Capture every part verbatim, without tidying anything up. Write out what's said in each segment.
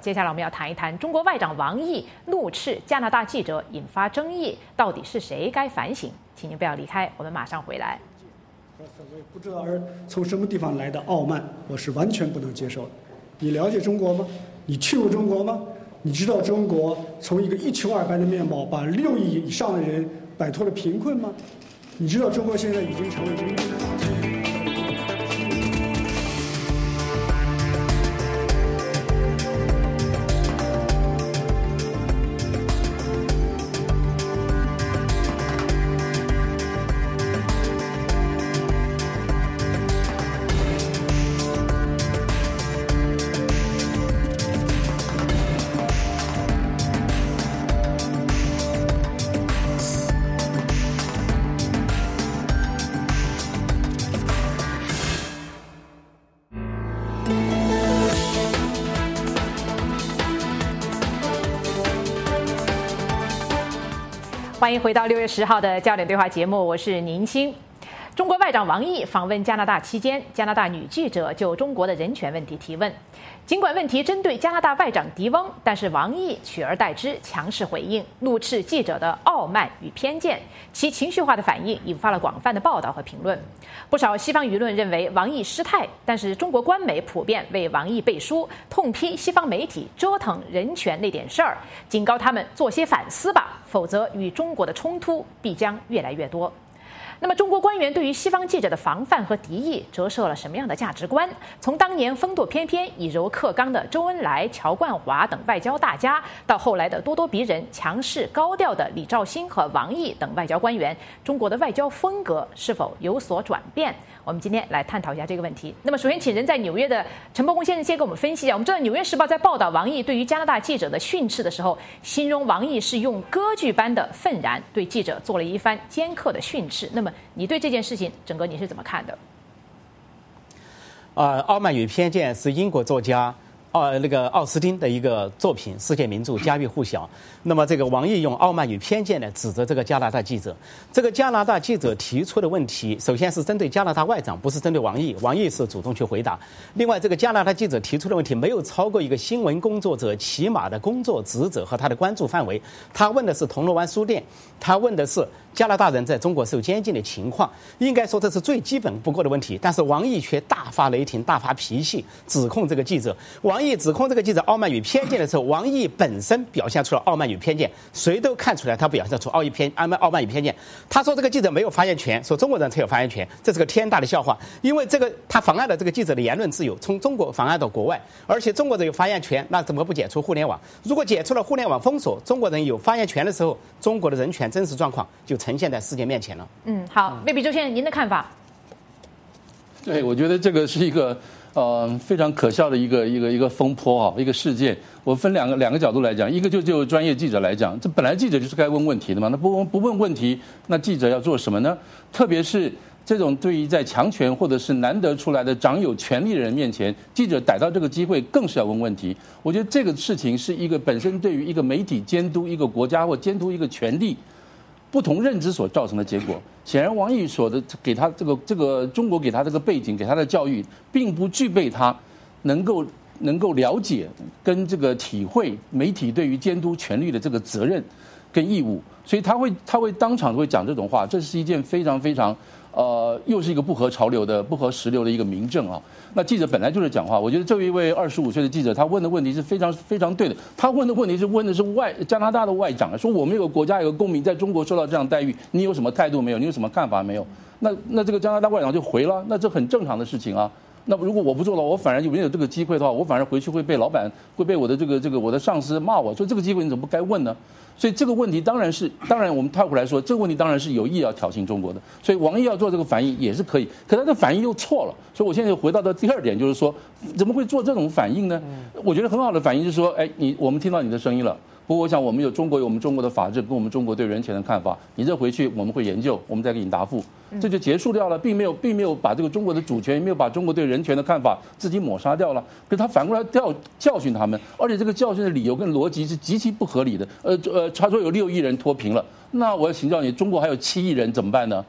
接下来我们要谈一谈中国外长王毅怒斥加拿大记者，引发争议，到底是谁该反省？请您不要离开，我们马上回来。 所谓不知道而从什么地方来的傲慢，我是完全不能接受的。你了解中国吗？你去过中国吗？你知道中国从一个一穷二白的面貌，把六亿以上的人摆脱了贫困吗？你知道中国现在已经成为人民的欢迎回到六月十号的焦点对话节目，我是宁欣。中国外长王毅访问加拿大期间，加拿大女记者就中国的人权问题提问。尽管问题针对加拿大外长迪翁，但是王毅取而代之，强势回应，怒斥记者的傲慢与偏见。其情绪化的反应引发了广泛的报道和评论。不少西方舆论认为王毅失态，但是中国官媒普遍为王毅背书，痛批西方媒体折腾人权那点事儿，警告他们做些反思吧，否则与中国的冲突必将越来越多。那么中国官员对于西方记者的防范和敌意折射了什么样的价值观？从当年风度翩翩、以柔克刚的周恩来、乔冠华等外交大家，到后来的咄咄逼人、强势高调的李兆新和王毅等外交官员，中国的外交风格是否有所转变？我们今天来探讨一下这个问题。那么首先请人在纽约的陈伯公先生先给我们分析一下。我们知道《纽约时报》在报道王毅对于加拿大记者的训斥的时候，形容王毅是用歌剧般的愤然对记者做了一番尖刻的训斥。那么你对这件事情整个你是怎么看的？ 呃，《傲慢与偏见》是英国作家奥那个奥斯汀的一个作品，世界名著，家喻户晓。那么这个王毅用傲慢与偏见呢指责这个加拿大记者。这个加拿大记者提出的问题，首先是针对加拿大外长，不是针对王毅，王毅是主动去回答。另外，这个加拿大记者提出的问题没有超过一个新闻工作者起码的工作职责和他的关注范围。他问的是铜锣湾书店，他问的是加拿大人在中国受监禁的情况，应该说这是最基本不过的问题。但是王毅却大发雷霆，大发脾气，指控这个记者。王毅指控这个记者傲慢与偏见的时候，王毅本身表现出了傲慢与偏见，谁都看出来他表现出傲慢偏傲慢傲慢与偏见。他说这个记者没有发言权，说中国人才有发言权，这是个天大的笑话。因为这个他妨碍了这个记者的言论自由，从中国妨碍到国外，而且中国人有发言权，那怎么不解除互联网？如果解除了互联网封锁，中国人有发言权的时候，中国的人权真实状况就呈现在世界面前了。 嗯，好，魏比周先生，您的看法？ 对，我觉得这个是一个呃非常可笑的一个一个一个风波啊，一个事件。我分两个两个角度来讲，一个就就专业记者来讲，这本来记者就是该问问题的嘛，那不问不问问题，那记者要做什么呢？特别是这种对于在强权或者是难得出来的掌有权力的人面前，记者逮到这个机会更是要问问题。我觉得这个事情是一个本身对于一个媒体监督一个国家或监督一个权力不同认知所造成的结果。显然王毅所的给他这个这个中国给他这个背景给他的教育，并不具备他能够能够了解跟这个体会媒体对于监督权力的这个责任跟义务，所以他会他会当场会讲这种话，这是一件非常非常呃又是一个不合潮流的不合时流的一个明证啊。那记者本来就是讲话，我觉得这一位二十五岁的记者，他问的问题是非常非常对的。他问的问题是问的是外加拿大的外长，说我们有个国家有个公民在中国受到这样待遇，你有什么态度没有？你有什么看法没有？那那这个加拿大外长就回了，那这很正常的事情啊。那如果我不做了，我反而有没有这个机会的话，我反而回去会被老板会被我的这个这个我的上司骂我，说这个机会你怎么不该问呢？所以这个问题当然是，当然我们套回来说，这个问题当然是有意要挑衅中国的。所以王毅要做这个反应也是可以，可他的反应又错了。所以我现在又回到的第二点，就是说怎么会做这种反应呢？我觉得很好的反应就是说，哎，你我们听到你的声音了。不过我想我们有中国有我们中国的法治跟我们中国对人权的看法，你这回去我们会研究，我们再给你答复，这就结束掉了，并没有并没有把这个中国的主权，没有把中国对人权的看法自己抹杀掉了。可是他反过来教教训他们，而且这个教训的理由跟逻辑是极其不合理的。呃呃，他说有六亿人脱贫了，那我要请教你，中国还有七亿人怎么办呢？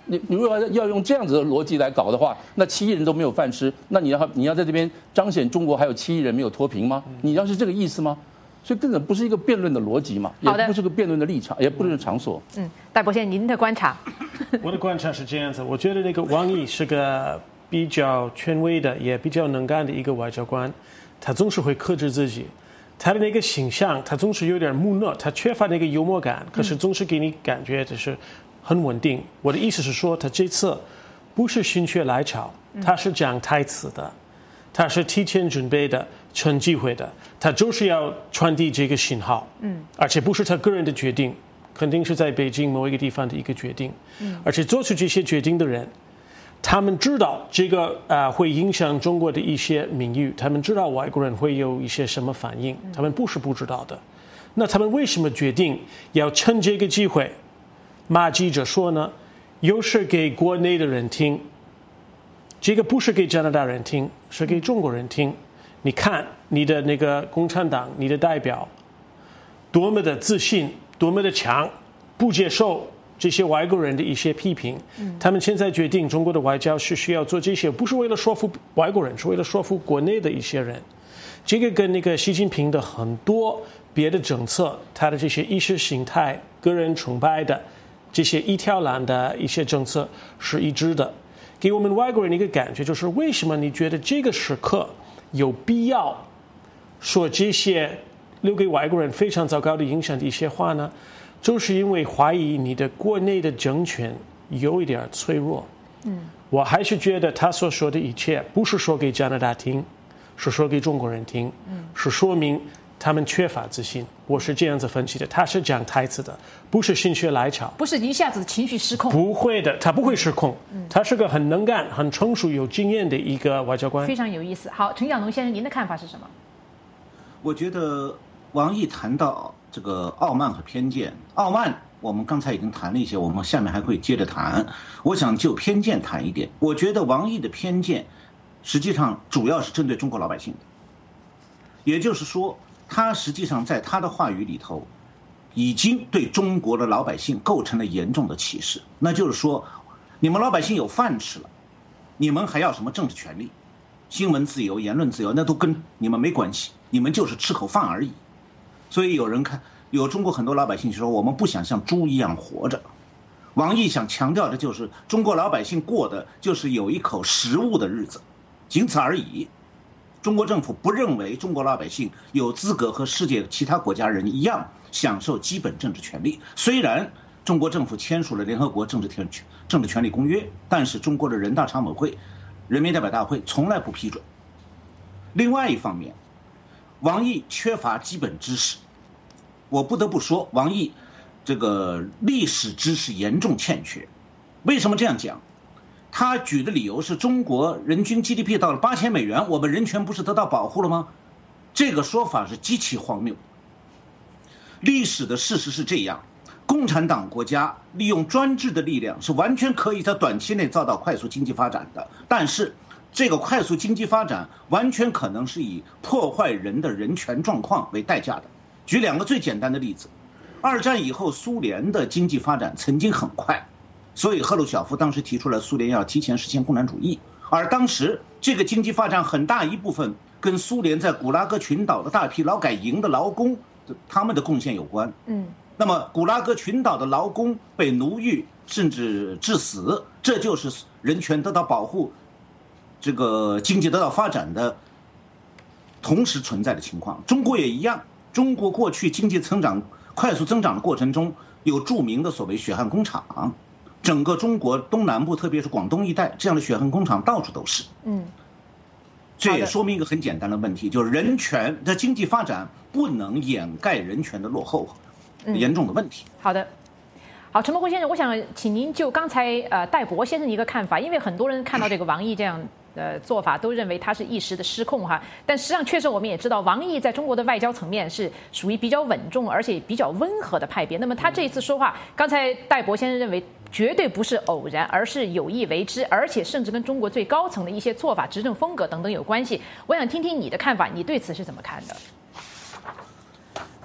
你你如果要用这样子的逻辑来搞的话，那七亿人都没有饭吃，那你要你要在这边彰显中国还有七亿人没有脱贫吗？你要是这个意思吗？所以根本不是一个辩论的逻辑嘛，也不是个辩论的立场，也不是场所。 嗯，戴博先生，您的观察？ 我的观察是这样子，我觉得那个王毅是个比较权威的，也比较能干的一个外交官，他总是会克制自己，他的那个形象，他总是有点木讷，他缺乏那个幽默感，可是总是给你感觉就是很稳定。我的意思是说，他这次不是心血来潮，他是讲台词的。他是提前准备的，趁机会的，他就是要传递这个信号，嗯，而且不是他个人的决定，肯定是在北京某一个地方的一个决定，嗯，而且做出这些决定的人，他们知道这个呃会影响中国的一些名誉，他们知道外国人会有一些什么反应，他们不是不知道的，那他们为什么决定要趁这个机会骂记者说呢？又是给国内的人听。这个不是给加拿大人听，是给中国人听。你看你的那个共产党，你的代表多么的自信，多么的强，不接受这些外国人的一些批评。他们现在决定中国的外交是需要做这些，不是为了说服外国人，是为了说服国内的一些人。这个跟那个习近平的很多别的政策，他的这些意识形态、个人崇拜的这些一条栏的一些政策是一致的。给我们外国人一个感觉，就是为什么你觉得这个时刻有必要说这些留给外国人非常糟糕的影响的一些话呢？就是因为怀疑你的国内的政权有一点脆弱。嗯，我还是觉得他所说的一切不是说给加拿大听，是说给中国人听，嗯，是说明他们缺乏自信。我是这样子分析的，他是讲台词的，不是心血来潮， 不是一下子情绪失控， 不会的，他不会失控，嗯、他是个很能干、很成熟、有经验的一个外交官， 非常有意思。好，陈小农先生，您的看法是什么？ 我觉得王毅谈到这个傲慢和偏见，傲慢我们刚才已经谈了一些，我们下面还会接着谈。我想就偏见谈一点，我觉得王毅的偏见实际上主要是针对中国老百姓的，也就是说。他实际上在他的话语里头，已经对中国的老百姓构成了严重的歧视。那就是说，你们老百姓有饭吃了，你们还要什么政治权利、新闻自由、言论自由，那都跟你们没关系，你们就是吃口饭而已。所以有人看，有中国很多老百姓说，我们不想像猪一样活着。王毅想强调的就是，中国老百姓过的就是有一口食物的日子，仅此而已。中国政府不认为中国老百姓有资格和世界其他国家人一样享受基本政治权利。虽然中国政府签署了联合国政治权政治权利公约，但是中国的人大常委会、人民代表大会从来不批准。另外一方面，王毅缺乏基本知识，我不得不说，王毅这个历史知识严重欠缺。为什么这样讲？他举的理由是中国人均 G D P 到了八千美元，我们人权不是得到保护了吗？这个说法是极其荒谬。历史的事实是这样，共产党国家利用专制的力量是完全可以在短期内造到快速经济发展的，但是这个快速经济发展完全可能是以破坏人的人权状况为代价的。举两个最简单的例子，二战以后苏联的经济发展曾经很快，所以赫鲁晓夫当时提出了苏联要提前实现共产主义，而当时这个经济发展很大一部分跟苏联在古拉格群岛的大批劳改营的劳工他们的贡献有关。嗯，那么古拉格群岛的劳工被奴役甚至致死，这就是人权得到保护、这个经济得到发展的同时存在的情况。中国也一样，中国过去经济增长快速增长的过程中，有著名的所谓血汗工厂。整个中国东南部，特别是广东一带，这样的血汗工厂到处都是。嗯，这也说明一个很简单的问题，就是人权的经济发展不能掩盖人权的落后，严重的问题。 嗯、好的，好，陈伯辉先生，我想请您就刚才呃戴博先生的一个看法，因为很多人看到这个王毅这样。呃，做法都认为他是一时的失控哈，但实际上确实我们也知道，王毅在中国的外交层面是属于比较稳重而且比较温和的派别。那么他这一次说话，刚才戴博先生认为绝对不是偶然，而是有意为之，而且甚至跟中国最高层的一些做法、执政风格等等有关系。我想听听你的看法，你对此是怎么看的？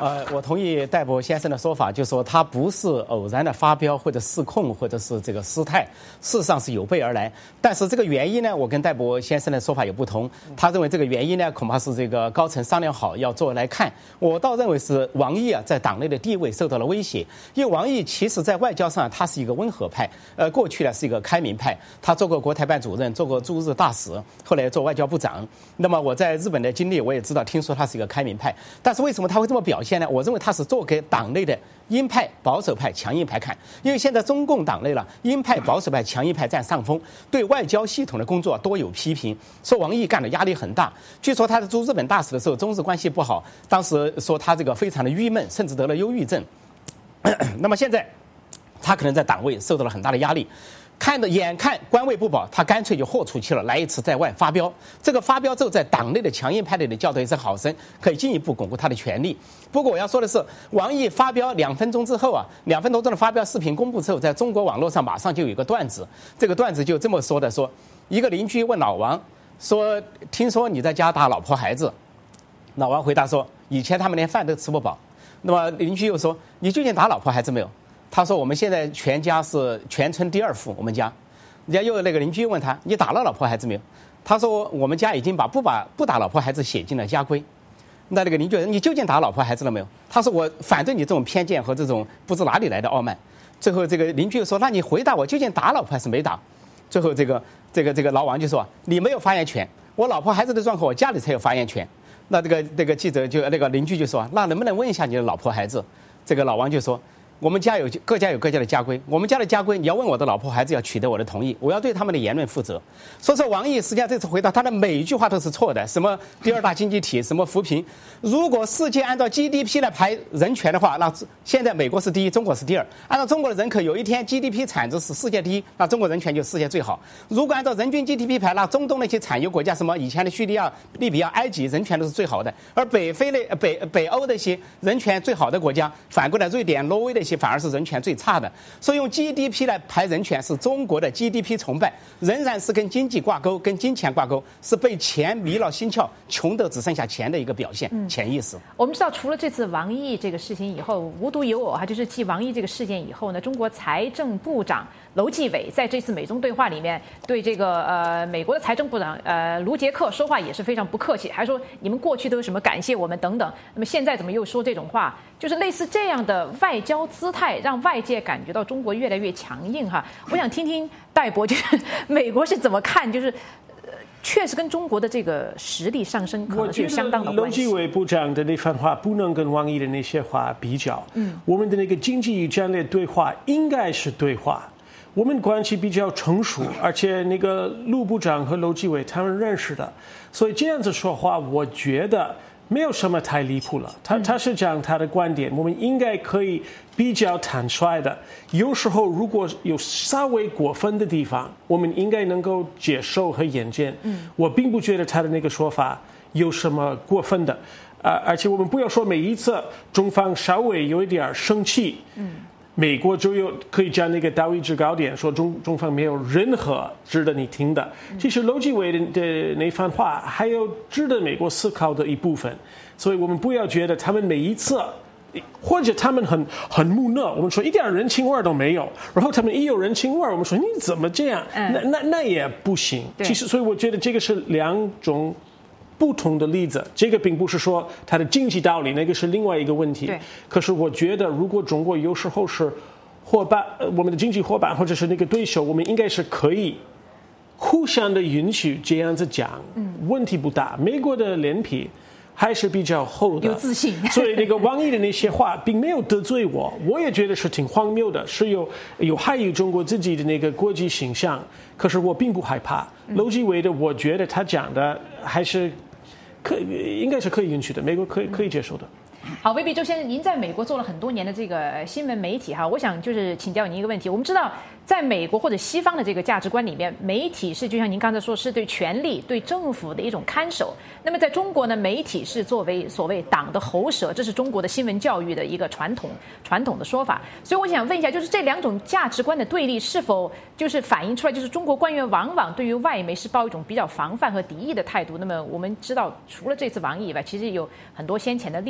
呃，我同意戴博先生的说法，就是说他不是偶然的发飙或者失控或者是这个失态，事实上是有备而来。但是这个原因呢，我跟戴博先生的说法有不同。他认为这个原因呢，恐怕是这个高层商量好要做来看。我倒认为是王毅啊在党内的地位受到了威胁，因为王毅其实在外交上他是一个温和派，呃，过去呢是一个开明派，他做过国台办主任，做过驻日大使，后来做外交部长。那么我在日本的经历，我也知道，听说他是一个开明派，但是为什么他会这么表现呢？我认为他是做给党内的鹰派、保守派、强硬派看，因为现在中共党内了，鹰派、保守派、强硬派占上风，对外交系统的工作多有批评，说王毅干的压力很大。据说他在驻日本大使的时候，中日关系不好，当时说他这个非常的郁闷，甚至得了忧郁症。那么现在，他可能在党位受到了很大的压力。看着眼看官位不保，他干脆就豁出去了，来一次在外发飙。这个发飙之后，在党内的强硬派内的教导也是好声，可以进一步巩固他的权力。不过我要说的是，王毅发飙两分钟之后啊，两分多钟的发飙视频公布之后，在中国网络上马上就有一个段子，这个段子就这么说的：说一个邻居问老王说，听说你在家打老婆孩子。老王回答说，以前他们连饭都吃不饱。那么邻居又说，你最近打老婆孩子没有？他说我们现在全家是全村第二富，我们家。人家又那个邻居问他，你打了老婆孩子没有？他说我们家已经把不把不打老婆孩子写进了家规。那那个邻居说，你究竟打老婆孩子了没有？他说我反对你这种偏见和这种不知哪里来的傲慢。最后这个邻居又说，那你回答我究竟打老婆还是没打？最后这个这个这个老王就说，你没有发言权，我老婆孩子的状况我家里才有发言权。那这个这个记者就那个邻居就说，那能不能问一下你的老婆孩子？这个老王就说，我们家有各家有各家的家规，我们家的家规，你要问我的老婆孩子要取得我的同意，我要对他们的言论负责。所以说王毅实际上这次回答他的每一句话都是错的，什么第二大经济体，什么扶贫。如果世界按照 G D P 来排人权的话，那现在美国是第一，中国是第二。按照中国的人口，有一天 G D P 产值是世界第一，那中国人权就世界最好。如果按照人均 G D P 排，那中东那些产油国家，什么以前的叙利亚、利比亚、埃及，人权都是最好的。而北非类北北欧那些人权最好的国家，反过来瑞典、挪威那些反而是人权最差的。所以用 G D P 来排人权是中国的 G D P 崇拜，仍然是跟经济挂钩、跟金钱挂钩，是被钱迷了心窍，穷得只剩下钱的一个表现，嗯、潜意识。 我们知道，除了这次王毅这个事情以后，无独有偶哈，就是继王毅这个事件以后呢，中国财政部长楼继伟在这次美中对话里面对这个呃美国的财政部长呃卢杰克说话也是非常不客气，还说你们过去都有什么感谢我们等等，那么现在怎么又说这种话？就是类似这样的外交姿态，让外界感觉到中国越来越强硬哈。我想听听戴博，就是美国是怎么看，就是。确实跟中国的这个实力上升可能是有相当的关系。 楼继伟部长的那番话不能跟王毅的那些话比较。嗯，我们的那个经济与战略对话应该是对话，我们关系比较成熟，而且那个陆部长和楼继伟他们认识的，所以这样子说话，我觉得没有什么太离谱了。他他是讲他的观点，我们应该可以比较坦率的。有时候如果有稍微过分的地方，我们应该能够接受和眼见。嗯，我并不觉得他的那个说法有什么过分的。啊、呃，而且我们不要说每一次中方稍微有一点生气，嗯，美国就有可以将那个道义制高点，说中中方没有任何值得你听的。其实楼继伟的的那番话还有值得美国思考的一部分，所以我们不要觉得他们每一次。或者他们很很木讷，我们说一点人情味都没有，然后他们一有人情味，我们说你怎么这样？嗯、那那那也不行。其实，所以我觉得这个是两种不同的例子。这个并不是说它的经济道理，那个是另外一个问题。可是我觉得，如果中国有时候是伙伴，我们的经济伙伴或者是那个对手，我们应该是可以互相的允许这样子讲，嗯、问题不大。美国的脸皮。还是比较厚的， 有自信。 所以那个王毅的那些话并没有得罪我，我也觉得是挺荒谬的，是有有害于中国自己的那个国际形象。可是我并不害怕。楼继伟的，我觉得他讲的还是可应该是可以允许的，美国可以可以接受的。 好，魏必周先生，您在美国做了很多年的这个新闻媒体哈，我想就是请教您一个问题。我们知道，在美国或者西方的这个价值观里面，媒体是就像您刚才说，是对权力、对政府的一种看守。那么在中国呢，媒体是作为所谓党的喉舌，这是中国的新闻教育的一个传统传统的说法。所以我想问一下，就是这两种价值观的对立，是否就是反映出来，就是中国官员往往对于外媒是抱一种比较防范和敌意的态度？那么我们知道，除了这次王毅以外，其实有很多先前的例子，想听。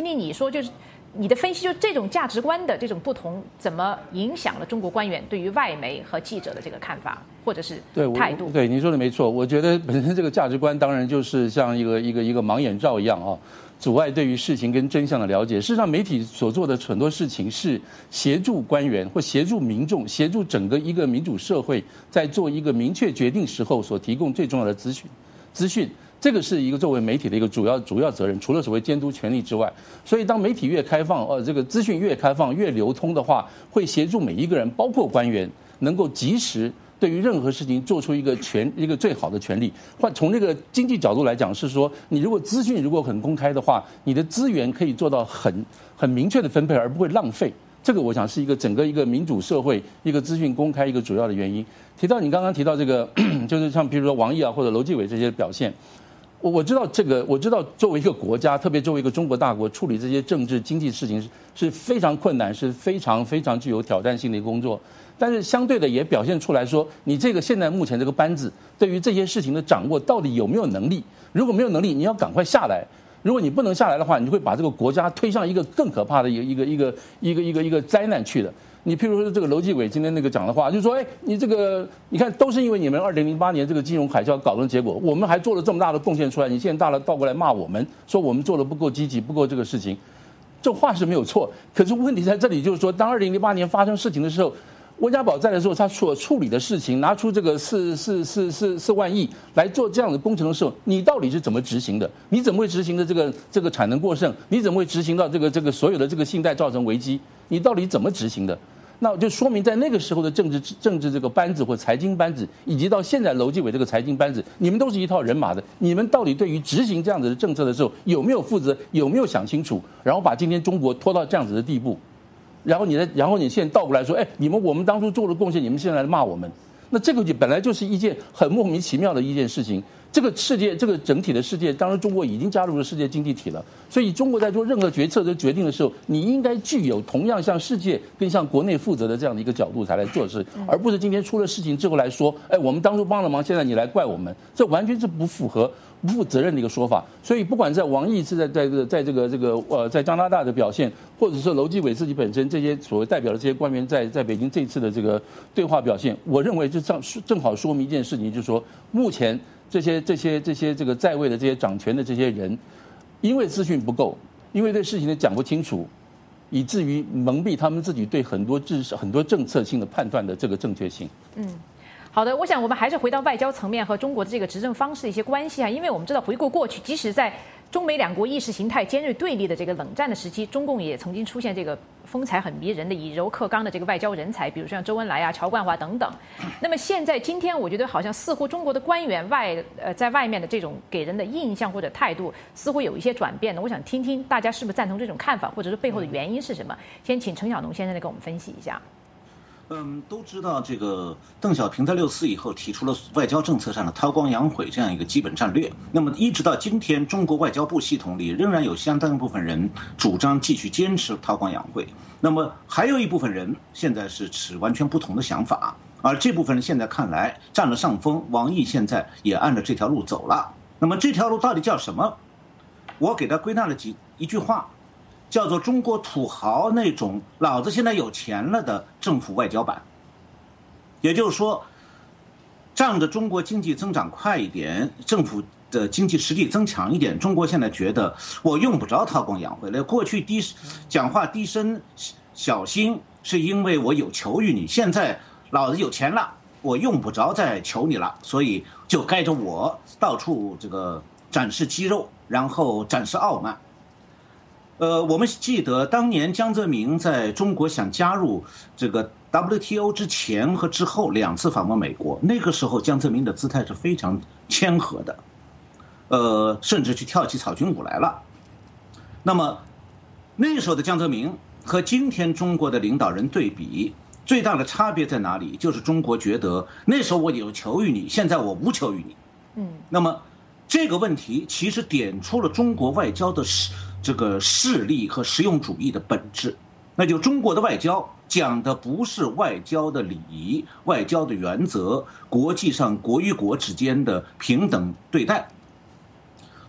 听你说，就是你的分析，就这种价值观的这种不同，怎么影响了中国官员对于外媒和记者的这个看法或者是态度？ 对，你说的没错。我觉得本身这个价值观当然就是像一个一个一个盲眼罩一样啊。阻碍对于事情跟真相的了解。事实上，媒体所做的很多事情是协助官员或协助民众、协助整个一个民主社会在做一个明确决定时候所提供最重要的资讯。资讯这个是一个作为媒体的一个主要主要责任，除了所谓监督权力之外。所以，当媒体越开放，呃，这个资讯越开放、越流通的话，会协助每一个人，包括官员，能够及时。对于任何事情做出一个权一个最好的权利，或从那个经济角度来讲，是说你如果资讯如果很公开的话，你的资源可以做到很很明确的分配，而不会浪费。这个我想是一个整个一个民主社会一个资讯公开一个主要的原因。提到你刚刚提到这个，就是像比如说王毅啊或者楼继伟这些表现，我我知道这个，我知道作为一个国家，特别作为一个中国大国，处理这些政治经济事情是是非常困难，是非常非常具有挑战性的一个工作。但是相对的也表现出来说，你这个现在目前这个班子对于这些事情的掌握到底有没有能力？如果没有能力，你要赶快下来。如果你不能下来的话，你就会把这个国家推向一个更可怕的一个一个一个一个一个一个灾难去的。你譬如说这个楼继伟今天那个讲的话，就是说，哎，你这个你看都是因为你们二零零八年这个金融海啸搞的结果，我们还做了这么大的贡献出来，你现在大了倒过来骂我们，说我们做的不够积极，不够这个事情，这话是没有错。可是问题在这里，就是说，当二零零八年发生事情的时候。温家宝在的时候，他所处理的事情，拿出这个四四四四四万亿来做这样的工程的时候，你到底是怎么执行的？你怎么会执行的这个这个产能过剩？你怎么会执行到这个这个所有的这个信贷造成危机？你到底怎么执行的？那就说明在那个时候的政治政治这个班子或财经班子，以及到现在楼继伟这个财经班子，你们都是一套人马的。你们到底对于执行这样子的政策的时候，有没有负责？有没有想清楚？然后把今天中国拖到这样子的地步？然后你再，然后你现在倒过来说，哎，你们我们当初做了贡献，你们现在来骂我们，那这个就本来就是一件很莫名其妙的一件事情。这个世界，这个整体的世界，当然中国已经加入了世界经济体了，所以中国在做任何决策的决定的时候，你应该具有同样向世界跟向国内负责的这样的一个角度才来做事，而不是今天出了事情之后来说，哎，我们当初帮了忙，现在你来怪我们，这完全是不符合。不负责任的一个说法，所以不管在王毅是在在这个在这个这个呃在加拿大的表现，或者是楼继伟自己本身这些所谓代表的这些官员在在北京这次的这个对话表现，我认为就正正好说明一件事情，就是说目前这些这些这些这个在位的这些掌权的这些人，因为资讯不够，因为对事情的讲不清楚，以至于蒙蔽他们自己对很多知识很多政策性的判断的这个正确性。 嗯。好的，我想我们还是回到外交层面和中国的这个执政方式的一些关系啊，因为我们知道回顾过去，即使在中美两国意识形态尖锐对立的这个冷战的时期，中共也曾经出现这个风采很迷人的以柔克刚的这个外交人才，比如说像周恩来啊、乔冠华等等。那么现在今天，我觉得好像似乎中国的官员外呃在外面的这种给人的印象或者态度似乎有一些转变的。我想听听大家是不是赞同这种看法，或者是背后的原因是什么？先请陈晓农先生来给我们分析一下。 嗯，都知道这个邓小平在六四以后提出了外交政策上的韬光养晦这样一个基本战略。那么一直到今天，中国外交部系统里仍然有相当一部分人主张继续坚持韬光养晦。那么还有一部分人现在是持完全不同的想法，而这部分人现在看来占了上风。王毅现在也按照这条路走了。那么这条路到底叫什么？我给他归纳了几一句话。叫做中国土豪那种老子现在有钱了的政府外交版，也就是说，仗着中国经济增长快一点，政府的经济实力增强一点，中国现在觉得我用不着韬光养晦了。过去低讲话低声小心是因为我有求于你，现在老子有钱了，我用不着再求你了，所以就该着我到处这个展示肌肉，然后展示傲慢。呃，我们记得当年江泽民在中国想加入这个 W T O 之前和之后两次访问美国，那个时候江泽民的姿态是非常谦和的，呃，甚至去跳起草裙舞来了。那么那时候的江泽民和今天中国的领导人对比，最大的差别在哪里？就是中国觉得那时候我有求于你，现在我无求于你。嗯，那么这个问题其实点出了中国外交的实这个势力和实用主义的本质。那就中国的外交讲的不是外交的礼仪、外交的原则、国际上国与国之间的平等对待。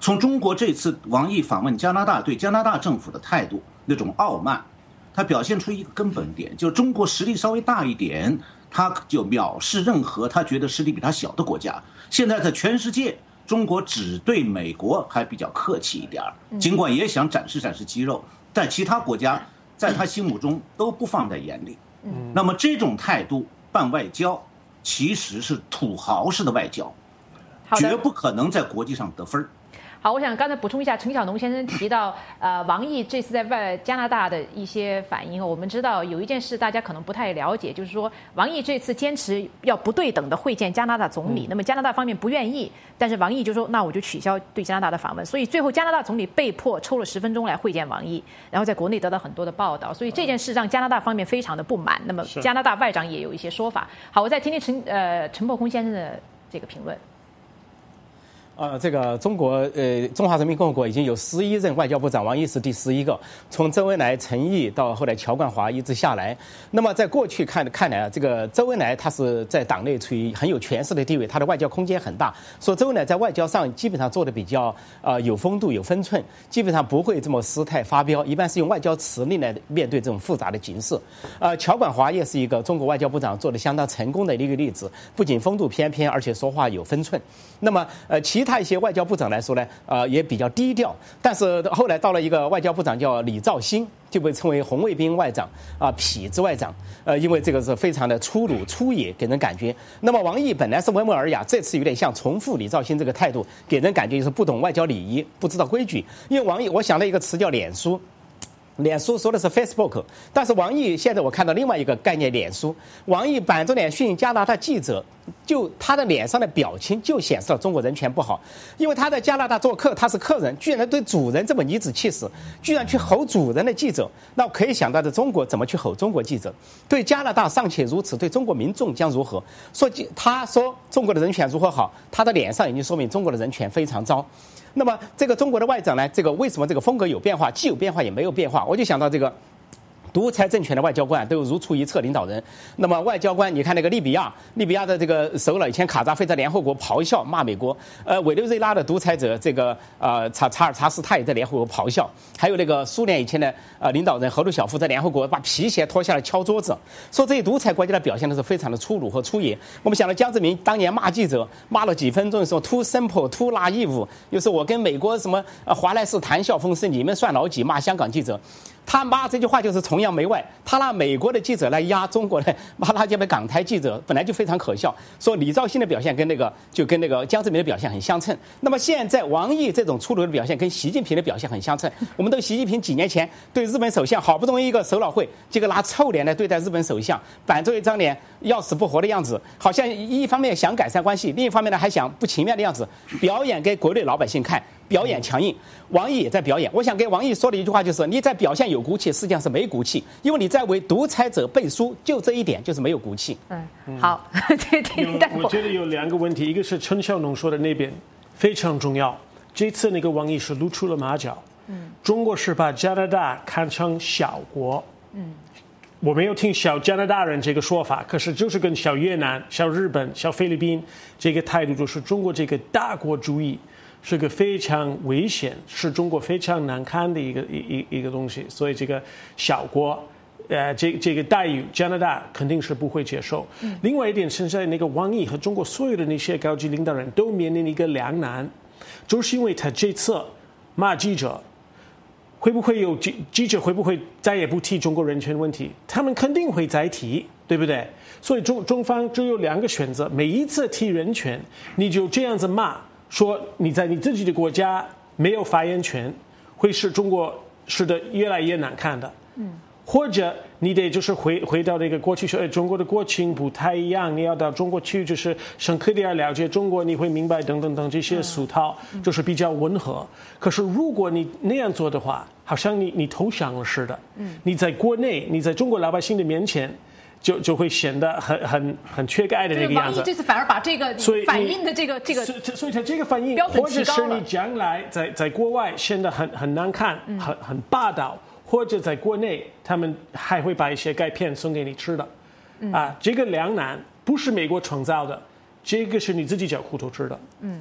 从中国这次王毅访问加拿大对加拿大政府的态度那种傲慢，它表现出一个根本点，就是中国实力稍微大一点，他就藐视任何他觉得实力比他小的国家。现在在全世界，中国只对美国还比较客气一点，尽管也想展示展示肌肉，但其他国家在他心目中都不放在眼里。那么这种态度办外交，其实是土豪式的外交，绝不可能在国际上得分。 好，我想刚才补充一下，陈小农先生提到，呃，王毅这次在外加拿大的一些反应。我们知道有一件事大家可能不太了解，就是说王毅这次坚持要不对等的会见加拿大总理，嗯、那么加拿大方面不愿意，但是王毅就说那我就取消对加拿大的访问，所以最后加拿大总理被迫抽了十分钟来会见王毅，然后在国内得到很多的报道，所以这件事让加拿大方面非常的不满。那么加拿大外长也有一些说法。好，我再听听陈呃陈伯空先生的这个评论。 呃，这个中国呃，中华人民共和国已经有十一任外交部长，王毅是第十一个。从周恩来、陈毅到后来乔冠华一直下来，那么在过去看看来啊，这个周恩来他是在党内处于很有权势的地位，他的外交空间很大。说周恩来在外交上基本上做的比较呃有风度、有分寸，基本上不会这么失态发飙，一般是用外交辞令来面对这种复杂的形势。呃，乔冠华也是一个中国外交部长做的相当成功的一个例子，不仅风度翩翩，而且说话有分寸。那么呃其他一些外交部长来说呢，呃，也比较低调。但是后来到了一个外交部长叫李肇星，就被称为红卫兵外长啊、呃，痞子外长。呃，因为这个是非常的粗鲁粗野，给人感觉。那么王毅本来是温文尔雅，这次有点像重复李肇星这个态度，给人感觉就是不懂外交礼仪，不知道规矩。因为王毅，我想了一个词叫脸书。脸书说的是 Facebook， 但是王毅现在我看到另外一个概念，脸书。王毅板着脸训加拿大记者，就他的脸上的表情就显示了中国人权不好。因为他在加拿大做客，他是客人，居然对主人这么颐指气使，居然去吼主人的记者，那可以想到的中国怎么去吼中国记者？对加拿大尚且如此，对中国民众将如何？说他说中国的人权如何好，他的脸上已经说明中国的人权非常糟。那么这个中国的外长呢，这个为什么这个风格有变化，既有变化也没有变化？我就想到这个独裁政权的外交官都有如出一辙领导人。那么外交官，你看那个利比亚，利比亚的这个首脑以前卡扎菲在联合国咆哮骂美国，呃，委内瑞拉的独裁者这个呃查查尔查斯他也在联合国咆哮，还有那个苏联以前的呃领导人赫鲁晓夫在联合国把皮鞋脱下来敲桌子，说这些独裁国家的表现的是非常的粗鲁和粗野。我们想到江泽民当年骂记者骂了几分钟的时候 ，too simple too naive， 又是我跟美国什么呃华莱士谈笑风生，你们算老几？骂香港记者。他骂这句话就是崇洋媚外，他拿美国的记者来压中国的，骂那些港台记者，本来就非常可笑。说李肇星的表现跟那个就跟那个江泽民的表现很相称。那么现在王毅这种粗鲁的表现跟习近平的表现很相称。我们都习近平几年前对日本首相好不容易一个首脑会，结果拿臭脸来对待日本首相，板着一张脸要死不活的样子，好像一方面想改善关系，另一方面呢还想不情愿的样子，表演给国内老百姓看。表演强硬，王毅也在表演。我想给王毅说的一句话就是：你在表现有骨气，实际上是没骨气，因为你在为独裁者背书，就这一点就是没有骨气。 嗯，好，这听有我觉得有两个问题，一个是陈小农说的那边非常重要。这次那个王毅是露出了马脚，嗯，中国是把加拿大看成小国，嗯。我没有听小加拿大人这个说法，可是就是跟小越南、小日本、小菲律宾这个态度，就是中国这个大国主义是个非常危险，是中国非常难看的一个一一一个东西。所以这个小国，呃，这这个待遇，加拿大肯定是不会接受。嗯、另外一点，现在那个王毅和中国所有的那些高级领导人都面临一个两难，就是因为他这次骂记者。会不会有记记者会不会再也不提中国人权问题？他们肯定会再提，对不对？所以中中方只有两个选择：每一次提人权，你就这样子骂，说你在你自己的国家没有发言权，会使中国使得越来越难看的。嗯。或者你得就是回回到那个过去说，哎，中国的国情不太一样，你要到中国去，就是深刻点了解中国，你会明白等等等这些俗套，就是比较温和。可是如果你那样做的话，好像你你投降了似的。嗯，你在国内，你在中国老百姓的面前，就就会显得很很很缺钙的那个样子。 王毅这次反而把这个反应的这个这个， 所以他这个反应，或者是你将来在在国外显得很很难看，很很霸道。或者在国内，他们还会把一些钙片送给你吃的，嗯、啊，这个两难不是美国创造的，这个是你自己找苦头吃的。 嗯，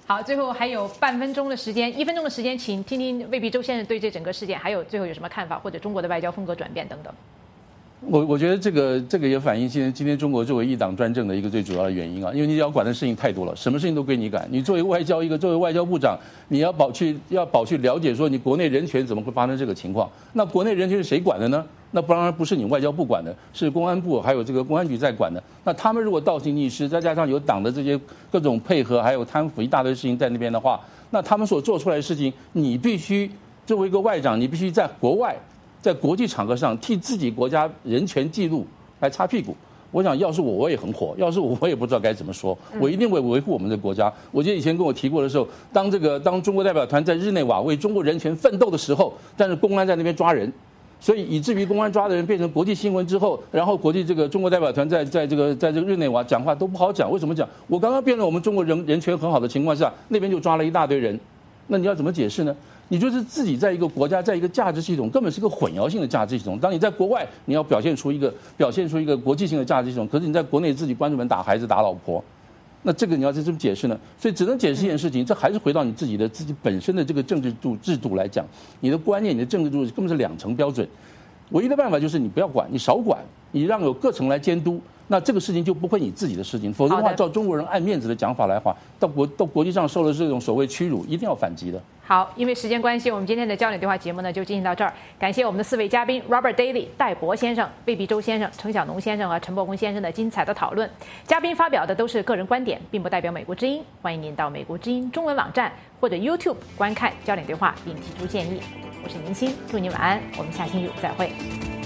好，最后还有半分钟的时间，一分钟的时间，请听听魏必周先生对这整个事件还有最后有什么看法，或者中国的外交风格转变等等。 我我觉得这个这个也反映今天今天中国作为一党专政的一个最主要的原因啊，因为你要管的事情太多了，什么事情都归你管。你作为外交一个作为外交部长，你要保去要保去了解说你国内人权怎么会发生这个情况？那国内人权是谁管的呢？那当然不是你外交部管的，是公安部还有这个公安局在管的。那他们如果倒行逆施，再加上有党的这些各种配合，还有贪腐一大堆事情在那边的话，那他们所做出来的事情，你必须作为一个外长，你必须在国外。在国际场合上替自己国家人权记录来擦屁股，我想要是我我也很火，要是我我也不知道该怎么说，我一定会维护我们的国家。我记得以前跟我提过的时候，当这个当中国代表团在日内瓦为中国人权奋斗的时候，但是公安在那边抓人，所以以至于公安抓的人变成国际新闻之后，然后国际这个中国代表团在在这个在这个日内瓦讲话都不好讲，为什么讲？我刚刚辩论我们中国人人权很好的情况下，那边就抓了一大堆人，那你要怎么解释呢？你就是自己在一个国家，在一个价值系统，根本是一个混淆性的价值系统。当你在国外，你要表现出一个表现出一个国际性的价值系统，可是你在国内自己关着门打孩子、打老婆，那这个你要怎么解释呢？所以只能解释一件事情，这还是回到你自己的自己本身的这个政治度制度来讲，你的观念、你的政治制度根本是两层标准。唯一的办法就是你不要管，你少管，你让有各层来监督。那这个事情就不会你自己的事情，否则的话，照中国人爱面子的讲法来话，到国到国际上受了这种所谓屈辱，一定要反击的。 好，因为时间关系，我们今天的焦点对话节目呢就进行到这儿。感谢我们的四位嘉宾 Robert Daly、戴博先生、魏必周先生、程晓农先生和陈伯公先生的精彩的讨论。嘉宾发表的都是个人观点，并不代表美国之音。欢迎您到美国之音中文网站或者 YouTube 观看焦点对话，并提出建议。我是宁鑫，祝您晚安，我们下星期五再会。